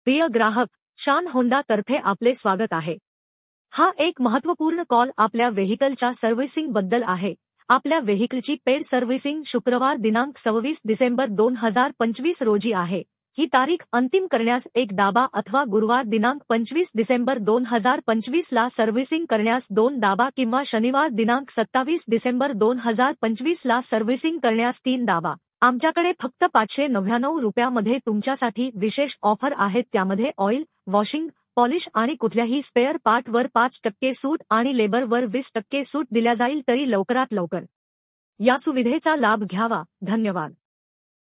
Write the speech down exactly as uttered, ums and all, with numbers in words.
प्रिय ग्राहक, शान होंडा तर्फे आपले स्वागत आहे। हा एक महत्त्वपूर्ण कॉल आपल्या व्हेइकलच्या सर्व्हिसिंग बद्दल आहे। आपल्या व्हेइकलची पेड सर्व्हिसिंग शुक्रवार दिनांक सव्वीस डिसेंबर दोन हजार पंचवीस रोजी आहे। ही तारीख अंतिम करण्यास एक दाबा अथवा गुरुवार दिनांक पंचवीस डिसेंबर दोन हजार पंचवीस ला सर्व्हिसिंग करण्यास दोन दाबा किंवा शनिवार दिनांक सत्तावीस डिसेंबर दोन हजार पंचवीस ला सर्व्हिसिंग करण्यास तीन दाबा। आमच्याकडे फक्त पाचशे नव्याण्णव रुपयामध्ये तुमच्यासाठी विशेष ऑफर आहेत, त्यामध्ये ऑइल, वॉशिंग, पॉलिश आणि कुठल्याही स्पेअर पार्टवर पाच टक्के सूट आणि लेबरवर वीस टक्के सूट दिल्या जाईल, तरी लवकरात लवकर या सुविधेचा लाभ घ्यावा। धन्यवाद।